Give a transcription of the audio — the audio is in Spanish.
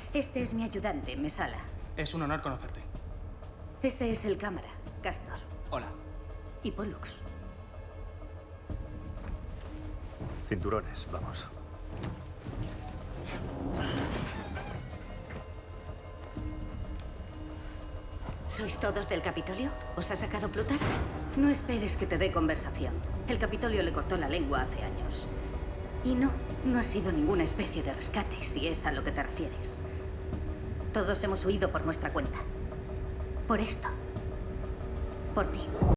Este es mi ayudante, Mesala. Es un honor conocerte. Ese es el cámara, Castor. Hola. Y Pollux. Cinturones, vamos. ¿Sois todos del Capitolio? ¿Os ha sacado Plutarco? No esperes que te dé conversación. El Capitolio le cortó la lengua hace años. Y no ha sido ninguna especie de rescate, si es a lo que te refieres. Todos hemos huido por nuestra cuenta. Por esto. Por ti.